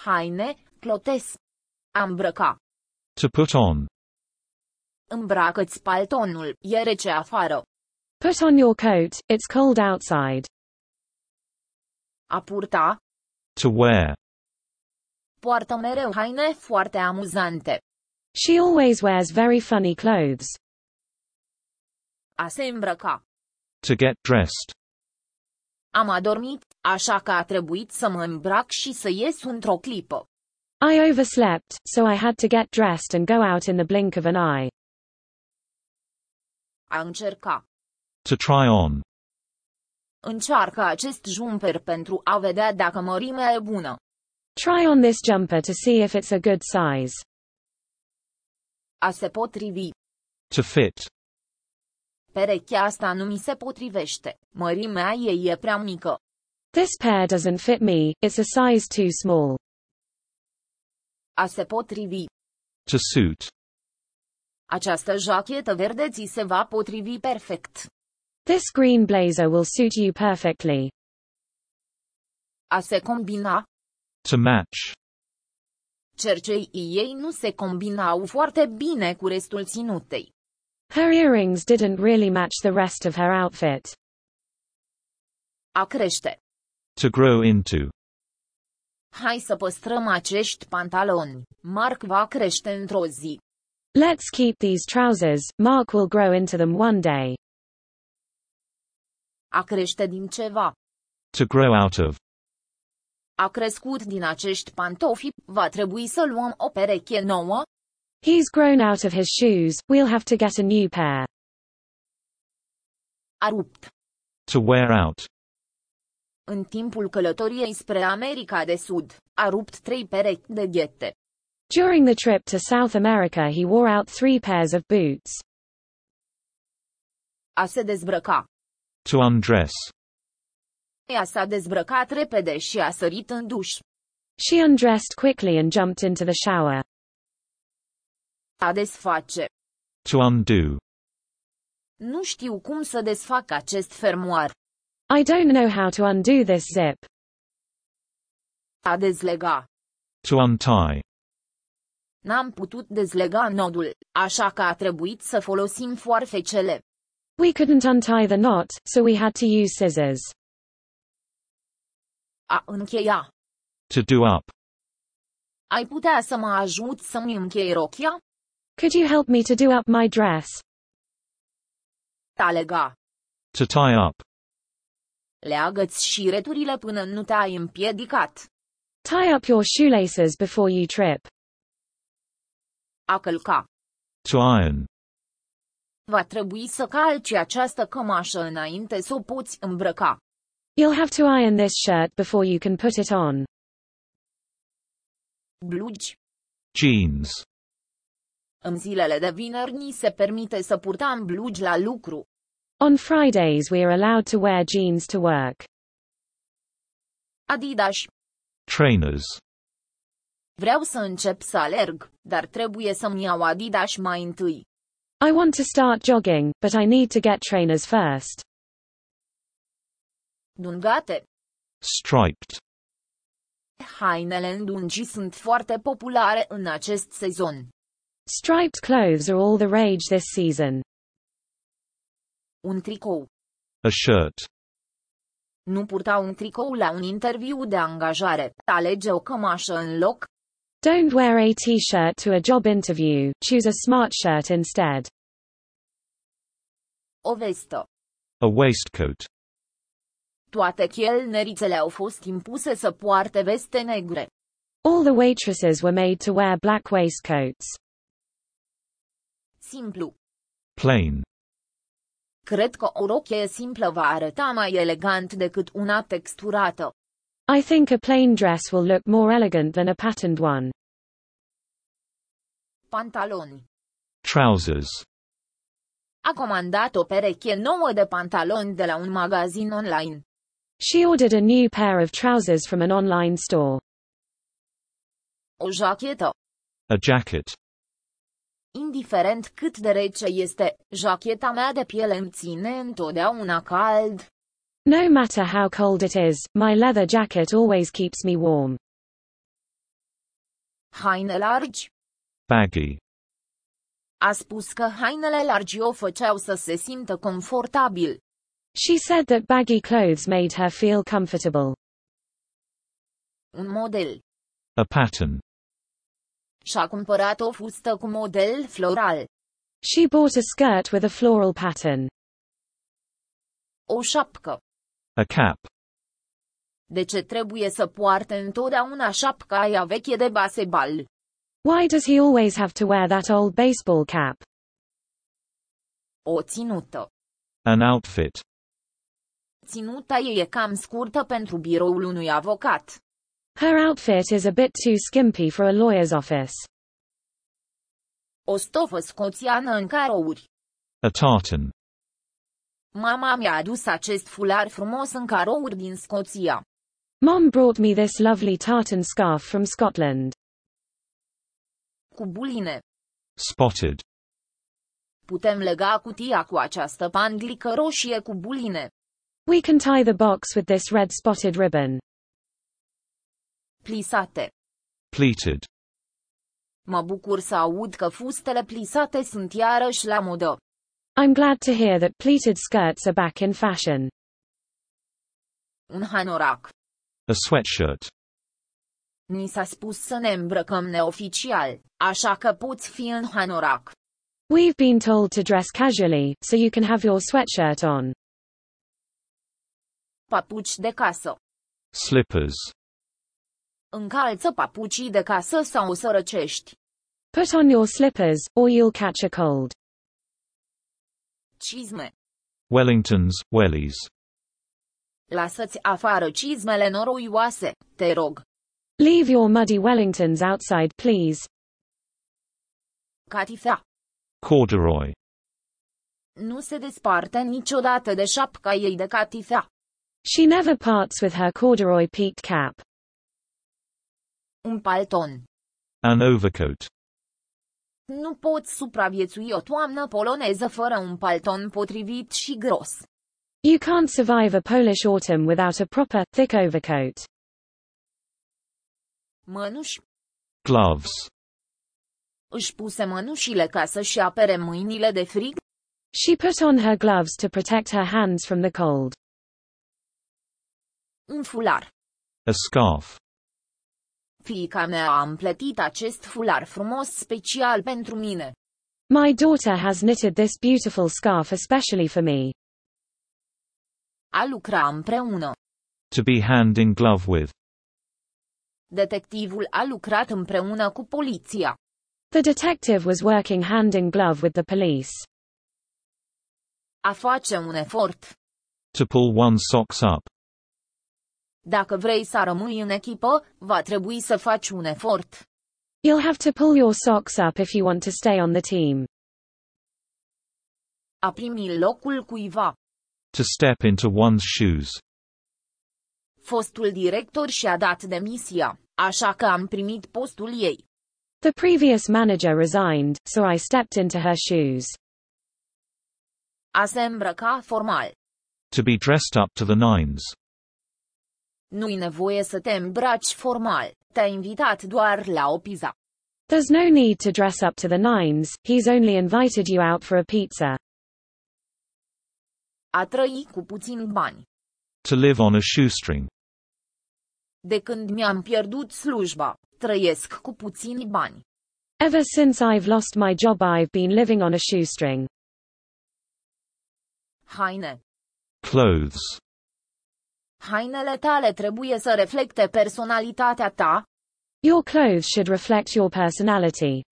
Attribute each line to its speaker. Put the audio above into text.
Speaker 1: Haine, clotes. A îmbrăca.
Speaker 2: To put on.
Speaker 1: Îmbracă-ți paltonul, e rece afară.
Speaker 3: Put on your coat, it's cold outside.
Speaker 1: A purta.
Speaker 2: To wear.
Speaker 1: Poartă mereu haine foarte amuzante.
Speaker 3: She always wears very funny clothes.
Speaker 1: A se îmbrăca.
Speaker 2: To get dressed.
Speaker 1: Am adormit, așa că a trebuit să mă îmbrac și să ies într-o clipă.
Speaker 3: I overslept, so I had to get dressed and go out in the blink of an eye.
Speaker 1: A încerca.
Speaker 2: To try on.
Speaker 1: Încearcă acest jumper pentru a vedea dacă mărimea e bună.
Speaker 3: Try on this jumper to see if it's a good size.
Speaker 1: A se potrivi.
Speaker 2: To fit.
Speaker 1: Perechea asta nu mi se potrivește. Mărimea ei e prea mică.
Speaker 3: This pair doesn't fit me, it's a size too small.
Speaker 1: A se potrivi.
Speaker 2: To suit.
Speaker 1: Această jachetă verde ți se va potrivi perfect.
Speaker 3: This green blazer will suit you perfectly.
Speaker 1: A se combina.
Speaker 2: To match.
Speaker 1: Cercei ei nu se combinau foarte bine cu restul ținutei.
Speaker 3: Her earrings didn't really match the rest of her outfit.
Speaker 1: A crește.
Speaker 2: To grow into.
Speaker 1: Hai să păstrăm acești pantaloni. Mark va crește într-o zi.
Speaker 3: Let's keep these trousers, Mark will grow into them one day.
Speaker 1: A crește din ceva.
Speaker 2: To grow out of.
Speaker 1: A crescut din acești pantofi, va trebui să luăm o pereche nouă.
Speaker 3: He's grown out of his shoes, we'll have to get a new pair.
Speaker 1: A rupt.
Speaker 2: To wear out.
Speaker 1: În timpul călătoriei spre America de Sud, a rupt 3 perechi de ghete.
Speaker 3: During the trip to South America he wore out 3 pairs of boots.
Speaker 1: A se dezbrăca.
Speaker 2: To undress.
Speaker 1: Ea s-a dezbrăcat repede și a sărit în duș.
Speaker 3: She undressed quickly and jumped into the shower.
Speaker 1: A desface.
Speaker 2: To undo.
Speaker 1: Nu știu cum să desfac acest fermoar.
Speaker 3: I don't know how to undo this zip.
Speaker 1: A dezlega.
Speaker 2: To untie.
Speaker 1: N-am putut dezlega nodul, așa că a trebuit să folosim foarfecele.
Speaker 3: We couldn't untie the knot, so we had to use scissors.
Speaker 1: A încheia.
Speaker 2: To do up.
Speaker 1: Ai putea să mă ajuți să-mi închei rochia?
Speaker 3: Could you help me to do up my dress?
Speaker 1: A lega.
Speaker 2: To tie up.
Speaker 1: Leagă-ți șireturile până nu te-ai împiedicat.
Speaker 3: Tie up your shoelaces before you trip.
Speaker 1: A călca.
Speaker 2: To iron.
Speaker 1: Va trebui să calci această cămașă înainte să o poți îmbrăca.
Speaker 3: You'll have to iron this shirt before you can put it on.
Speaker 1: Blugi.
Speaker 2: Jeans.
Speaker 1: În zilele de vineri ni se permite să purtăm blugi la lucru.
Speaker 3: On Fridays we are allowed to wear jeans to work.
Speaker 1: Adidas.
Speaker 2: Trainers.
Speaker 1: Vreau să încep să alerg, dar trebuie să-mi iau Adidas mai întâi.
Speaker 3: I want to start jogging, but I need to get trainers first.
Speaker 1: Dungate.
Speaker 2: Striped.
Speaker 1: Hainele îndungi sunt foarte populare în acest sezon.
Speaker 3: Striped clothes are all the rage this season.
Speaker 1: Un tricou.
Speaker 2: A shirt.
Speaker 1: Nu purta un tricou la un interviu de angajare, alege o cămașă în loc.
Speaker 3: Don't wear a t-shirt to a job interview, choose a smart shirt instead.
Speaker 1: O vestă.
Speaker 2: A waistcoat.
Speaker 1: Toate chelnerițele au fost impuse să poarte veste negre.
Speaker 3: All the waitresses were made to wear black waistcoats.
Speaker 1: Simplu.
Speaker 2: Plain.
Speaker 1: Cred că o rochie simplă va arăta mai elegant decât una texturată.
Speaker 3: I think a plain dress will look more elegant than a patterned one.
Speaker 1: Pantaloni.
Speaker 2: Trousers.
Speaker 1: A comandat o pereche nouă de pantaloni de la un magazin online.
Speaker 3: She ordered a new pair of trousers from an online store.
Speaker 1: O jachetă.
Speaker 2: A jacket.
Speaker 1: Indiferent cât de rece este, jacheta mea de piele îmi ține întotdeauna cald.
Speaker 3: No matter how cold it is, my leather jacket always keeps me warm.
Speaker 1: Haine largi.
Speaker 2: Baggy.
Speaker 1: A spus că hainele largi o făceau să se simtă confortabil.
Speaker 3: She said that baggy clothes made her feel comfortable.
Speaker 1: Un model.
Speaker 2: A pattern.
Speaker 1: Și-a cumpărat o fustă cu model floral.
Speaker 3: She bought a skirt with a floral pattern.
Speaker 1: O șapcă.
Speaker 2: A cap.
Speaker 1: De ce trebuie să poarte întotdeauna șapca aia veche de baseball?
Speaker 3: Why does he always have to wear that old baseball cap?
Speaker 1: O ținută.
Speaker 2: An outfit.
Speaker 1: Ținuta ei e cam scurtă pentru biroul unui avocat.
Speaker 3: Her outfit is a bit too skimpy for a lawyer's office.
Speaker 1: O stofă scoțiană în carouri.
Speaker 2: A tartan.
Speaker 1: Mama mi-a adus acest fular frumos în carouri din Scoția.
Speaker 3: Mom brought me this lovely tartan scarf from Scotland.
Speaker 1: Cu buline.
Speaker 2: Spotted.
Speaker 1: Putem lega cutia cu această panglică roșie cu buline.
Speaker 3: We can tie the box with this red spotted ribbon.
Speaker 1: Plisate.
Speaker 2: Pleated.
Speaker 1: Mă bucur să aud că fustele plisate sunt iarăși la modă.
Speaker 3: I'm glad to hear that pleated skirts are back in fashion.
Speaker 1: Un hanorac.
Speaker 2: A sweatshirt.
Speaker 1: Ni s-a spus să ne îmbrăcăm neoficial, așa că poți fi în hanorac.
Speaker 3: We've been told to dress casually, so you can have your sweatshirt on.
Speaker 1: Papuci de casă.
Speaker 2: Slippers.
Speaker 1: Încalță papucii de casă sau o să răcești.
Speaker 3: Put on your slippers, or you'll catch a cold.
Speaker 1: Cizme.
Speaker 2: Wellingtons, wellies.
Speaker 1: Lasă-ți afară cizmele noroioase, te rog.
Speaker 3: Leave your muddy Wellingtons outside, please.
Speaker 1: Catifea.
Speaker 2: Corduroy.
Speaker 1: Nu se desparte niciodată de șapca ei de catifea.
Speaker 3: She never parts with her corduroy peaked cap.
Speaker 1: Un palton.
Speaker 2: An overcoat.
Speaker 1: Nu poți supraviețui o toamnă poloneză fără un palton potrivit și gros.
Speaker 3: You can't survive a Polish autumn without a proper, thick overcoat.
Speaker 1: Mănuși.
Speaker 2: Gloves.
Speaker 1: Își puse mănușile ca să-și apere mâinile de frig.
Speaker 3: She put on her gloves to protect her hands from the cold.
Speaker 1: Un fular.
Speaker 2: A scarf.
Speaker 1: Fiica mea a împletit acest fular frumos special pentru mine.
Speaker 3: My daughter has knitted this beautiful scarf especially for me.
Speaker 1: A lucra împreună.
Speaker 2: To be hand in glove with.
Speaker 1: Detectivul a lucrat împreună cu poliția.
Speaker 3: The detective was working hand in glove with the police.
Speaker 1: A face un efort.
Speaker 2: To pull one's socks up.
Speaker 1: Dacă vrei să rămâi în echipă, va trebui să faci un efort.
Speaker 3: You'll have to pull your socks up if you want to stay on the team.
Speaker 1: A primi locul cuiva.
Speaker 2: To step into one's shoes.
Speaker 1: Fostul director și-a dat demisia, așa că am primit postul ei.
Speaker 3: The previous manager resigned, so I stepped into her shoes.
Speaker 1: A se îmbrăca formal.
Speaker 2: To be dressed up to the nines.
Speaker 1: Nu-i nevoie să te îmbraci formal, te-a invitat doar la o pizza.
Speaker 3: There's no need to dress up to the nines, he's only invited you out for a pizza.
Speaker 1: A trăi cu puțini bani.
Speaker 2: To live on a shoestring.
Speaker 1: De când mi-am pierdut slujba, trăiesc cu puțini bani.
Speaker 3: Ever since I've lost my job I've been living on a shoestring.
Speaker 1: Haine.
Speaker 2: Clothes.
Speaker 1: Hainele tale trebuie să reflecte personalitatea ta.
Speaker 3: Your clothes should reflect your personality.